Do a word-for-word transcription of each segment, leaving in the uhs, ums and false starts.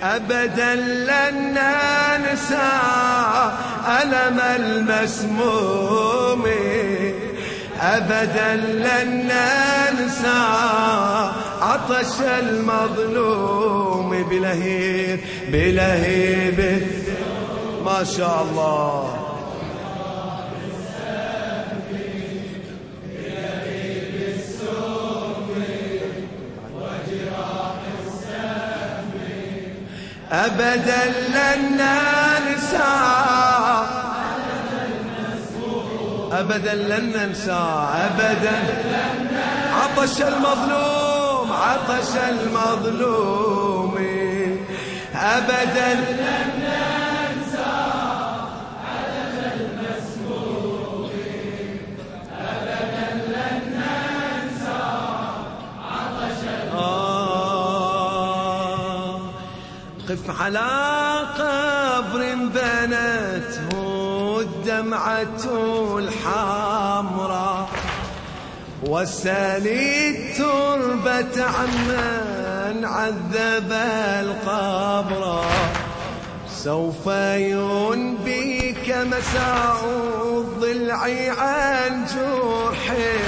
أبدا لن ننسى ألم المسموم، أبدا لن ننسى عطش المظلوم بلهيب بلهيب. ما شاء الله. أبدا لن ننسى أبدا لن ننسى أبدا عطش المظلوم عطش المظلوم، أبدا لن ننسى عطش المسموم، أبدا لن ننسى عطش المظلوم. قف على قبر بنته الدمعة الحمراء، وسالي التربة عمن عذب القبر، سوف ينبيك مساء الضلع عن جرح،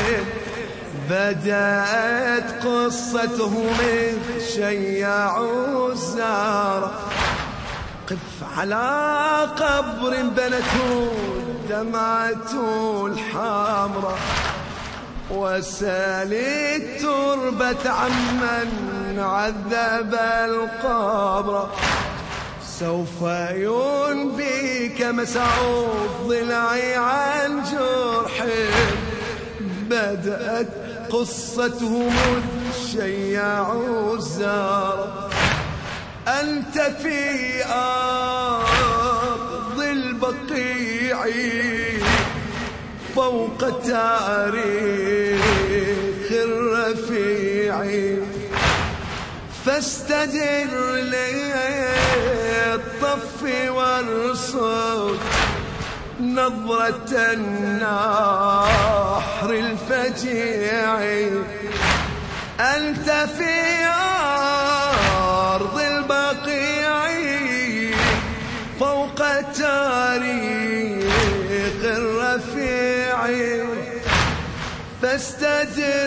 بدأت قصته من شيع الزار. قف على قبر بنته الدمعة الحمراء، وسالي التربة عمن عذب القبر، سوف ينبيك مساء الضلع عن جرح، بدأت قصته متشيع الزار. أنت في أرض البقيع فوق تاريخ الرفيع، فاستدر للطف وارصد نظرة النحر الفجيع. أنت في أرض البقيع فوق تاريخ الرفيع، فاستدر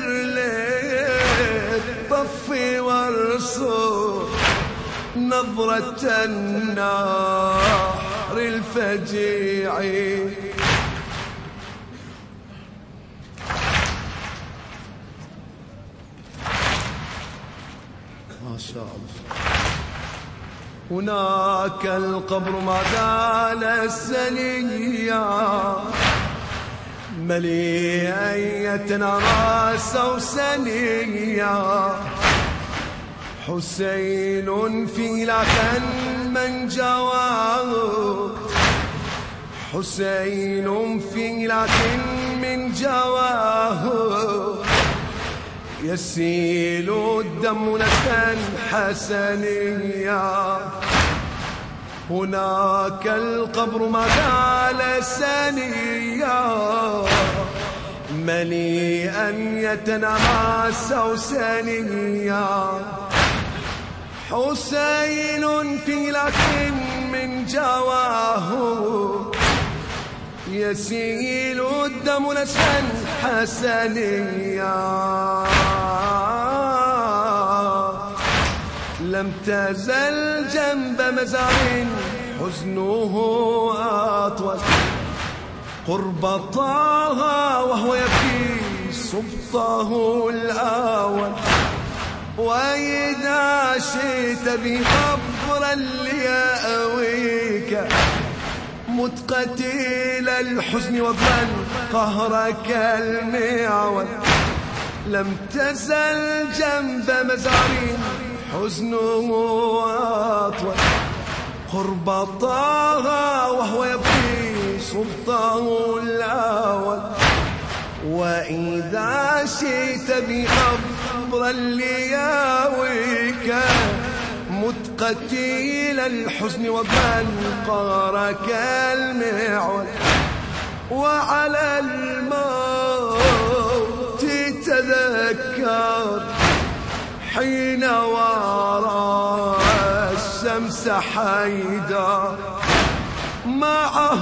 للطف وارصد نظرة النحر الفجيع. ما شاء الله. هناك القبر ما زال السنية مليئا يتنارى سوسنية، حسين في لكن من جواه، حسين في لكن من جواه، يسيل الدم نسفا حسنيا. هناك القبر ما زال سنيا مليئا يتنامى سوسنيا، حسين في لكن من جواه، يسيل الدم نسفا حسنيا. لم تزل جنب مزار حزنه أطول، قرب طه وهو يبكي سبطه الأول. وإذا شئت بقبرا ليأويك متقتل الحزن وضمن قهرك المعول. لم تزل جنب مزار حزنه أطول، قرب طه وهو يبكي سبطه الأول. وإذا شئت بقبرا لياويك متقتل الحزن وضمن قهرك المعول. وعلى الموت تذكر حين وراء الشمس الشمس حيدر معه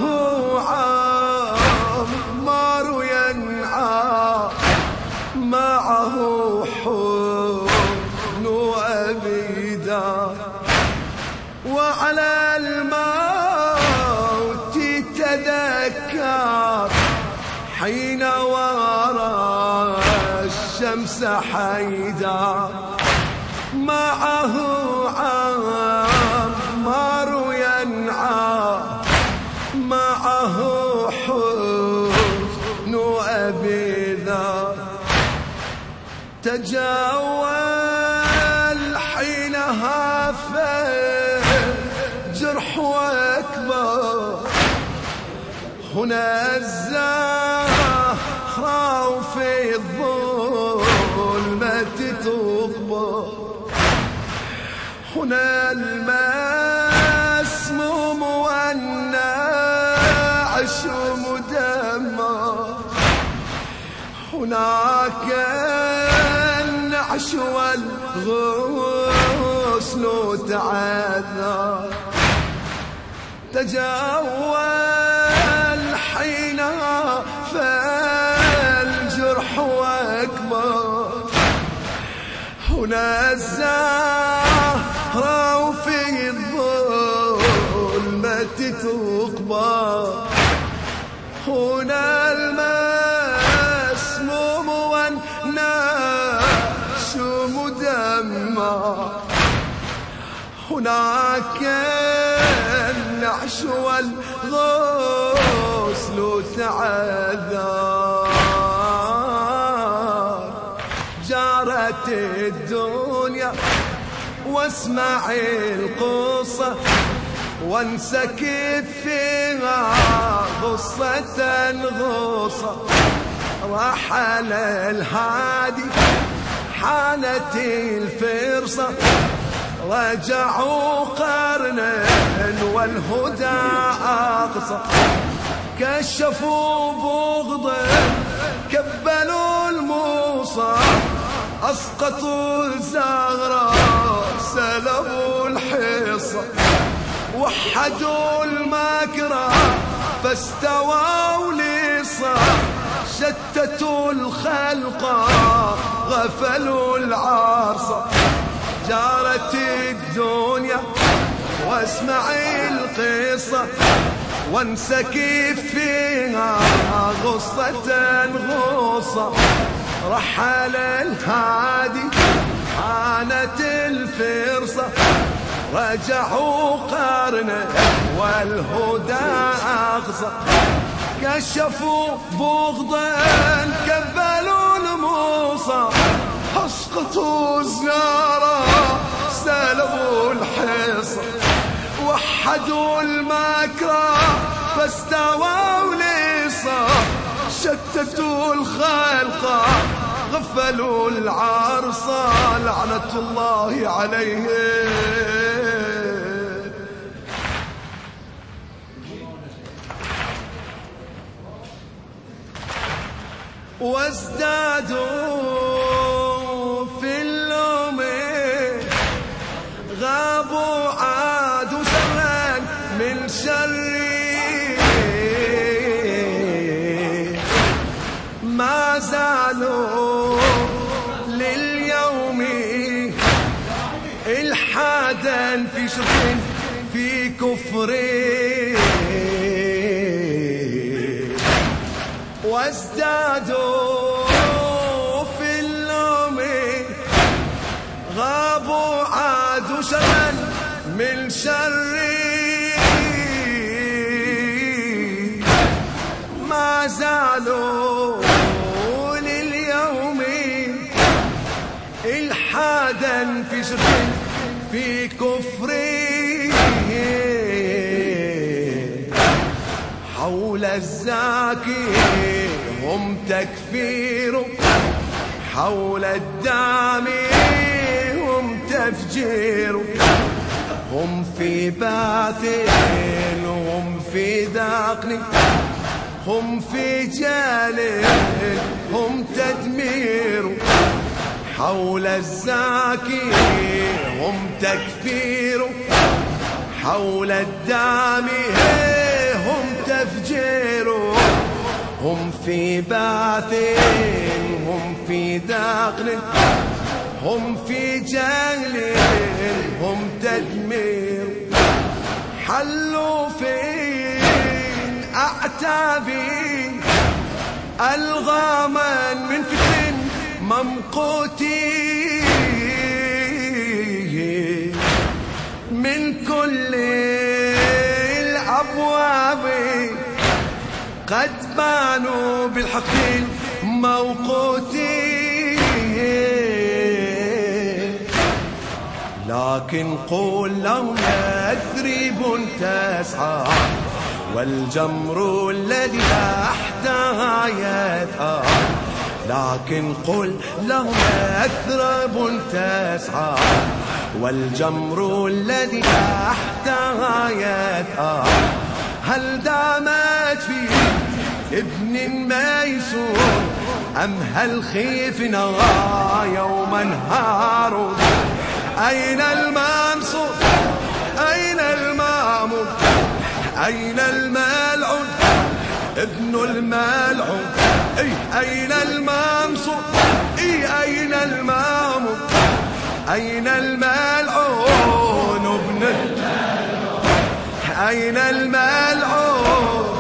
عمار ينعى معه حزن أبيدار وعلى الموت تذكر حين ورى الشمس حيدر معه عمار ينعى معه حزن أبيدار تجاوز حينها فجرح أكبر هنا الزهراء في الظلمة تقبر هنا المسموم والنعش مدمر هناك النعش والغسل تعذر تجاوز حينها فالجرح أكبر هنا الزهراء في الظلمة تقبر هنا المسموم والنعش مدمر هناك النعش والغسل تعذر جارت الدنيا واسمعي القصة وانسكب فيها غصة غصة رحل الهادي حانت الفرصة رجعوا قرنا والهدى أقصى كشفوا بغضا كبلوا الموصى أسقطوا الزهراء سلبوا الحصى وحدوا المكره فاستووا لصا شتتوا الخلق غفلوا العرصة جارت الدنيا واسمعي القصة وانسكب فيها غصة غصة رحل الهادي حانت الفرصة رجعوا قرنا والهدى أقصى كشفوا بغضا كبلوا الموصى اسقطوا الزهراء سلبوا الحصى وحدوا المكره فاستووا لصا شتتوا الخلق غفلوا العرصة لعنة الله عليهم وازدادوا في اللوم غابوا عادوا شرا من شري ما زالوا لليوم الحادا في شرك في كفري وازدادوا في اللوم غابوا عادوا شرا من شري ما زالوا لليوم الحادا في شرك في كفري حول الزاكي هم تكفير حول الدامي هم تفجير هم في باثل هم في ذقن هم في جال هم تدمير حول الزاكي هم تكفير حول الدام هم تفجير، هم في بعث، هم في داخل، هم في جهل، هم تدمير. حلوا فين أعتابي ألغاما من فتن ممقوتي، من كل الأبواب قد بانوا بالحق موقوتي. لكن قل لهم يثرب تسعى والجمر الذي تحتها يثأر. لكن قل لهم يثرب تسعى والجمر الذي تحتها يثأر. هل دامت في ابن ميسور أم هل خيفنا يوما هاروا؟ أين المنصور أين المامون أين الملعون ابن الملعون؟ أي أين المنصور أي أين المامون أين الملعون ابن الملعون؟ أين الملعون؟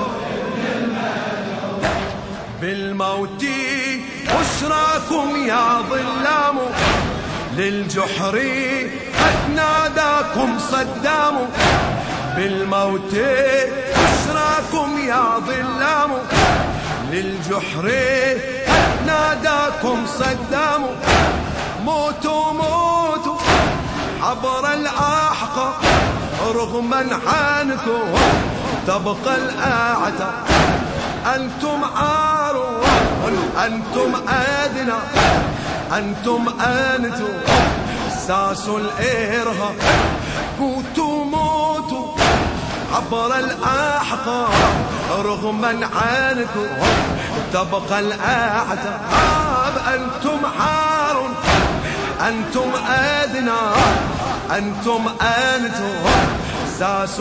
بالموت بشراكم يا ظلام، للجحر قد ناداكم صدام. بالموت بشراكم يا ظلام، للجحر قد ناداكم صدام. موتوا موتوا عبر الأحقاء رغما عنكم تبقى الأعتى. أنتم عار أنتم أدنى أنتم أنتم ساس الإرهاب. موتوا موتوا عبر الأحقاء رغما عنكم تبقى الأعتاب. أنتم عار أنتم أدنى أنتم أنتم ساس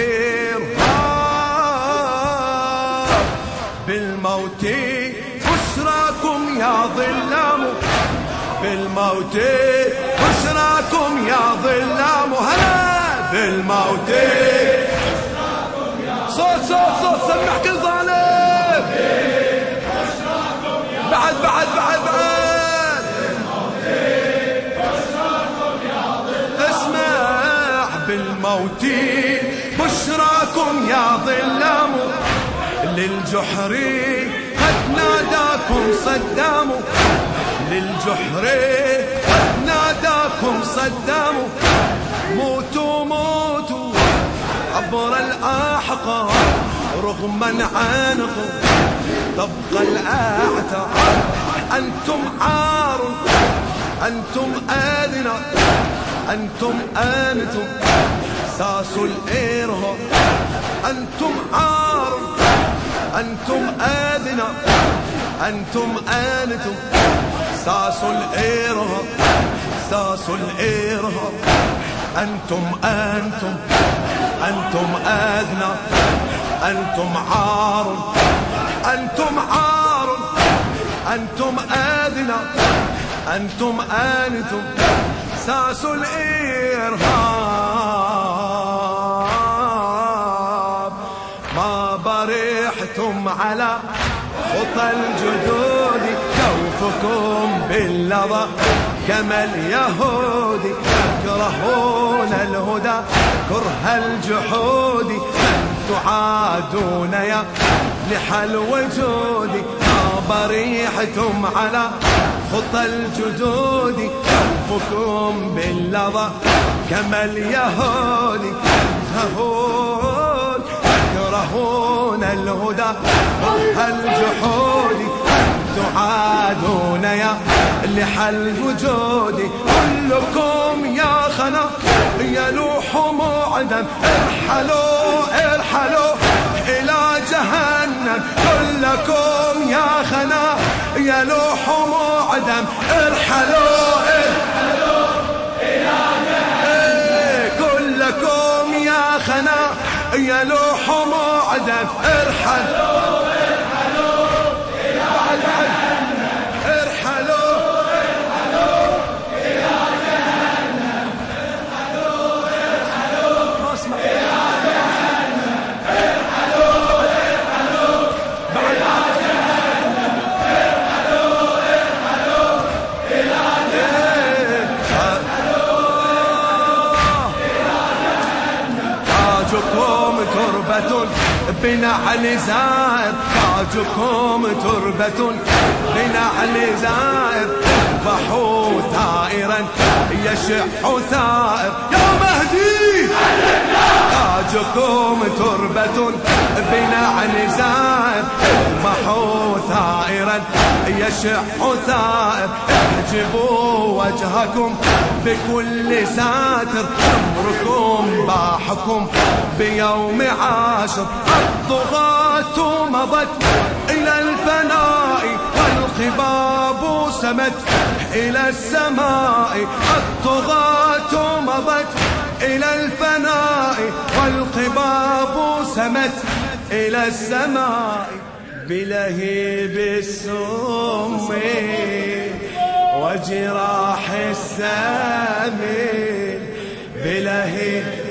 الإرهاب. بالموت بشراكم يا ظلام، بالموت بشراكم يا ظلام. هلا بالموت صوت صوت صوت سمع كل ظالم. بعد بعد بعد بعد اسمع. بالموت بشراكم يا ظلام، للجحر قد ناداكم صدام. للجحر قد ناداكم صدام. موتوا موتوا عبر الأحقاء رغما عنكم تبقى الأعتاب. أنتم عار أنتم أدنى أنتم أنتم ساس الإرهاب. أنتم عار أنتم أدنى أنتم أنتم ساس الإرهاب. ساس الإرهاب. أنتم أنتم أنتم أدنى أنتم عار أنتم عار أنتم أدنى أنتم أنتم ساس الإرهاب. ما برحتم على خطى الجدود كوفكم باللظى كما اليهود. تكرهون الهدى كره الجحود، تعادون يا لحى الوجود. ما بريحتم على خطى الجدود كوفكم باللظى كما اليهود. تكرهون تكرهون الهدى كره الجحود، تعادون يا لحى الوجود. كلكم يا خنا يلوح معدم، ارحلوا ارحلوا إلى جهنم. كلكم يا خنا يلوح معدم، ارحلوا ارحلوا إلى جهنم. كلكم يا يا لوح معدف ارحلوا ارحلوا إلى جهنم ارحلوا ارحلوا إلى جهنم ارحلوا ارحلوا إلى جهنم ارحلوا ارحلوا بعد جهنم ارحلوا ارحلوا إلى جهنم تاجكم تربة بنعل زائر تاجكم تربة بنعل زائر اذبحوا ثائرا يشح ثائر يا مهدي تاجكم تربة بنعل زائر اذبحوا ثائرا يشح ثائر احجبوا وجهكم بكل ساتر أمركم باحكم بيوم عاشر الطغاة مضت إلى الفناء والخباب سمت إلى السماء الطغاة مضت إلى الفناء والخباب سمت إلى السماء بلهيب السم وجراح السام بلهيب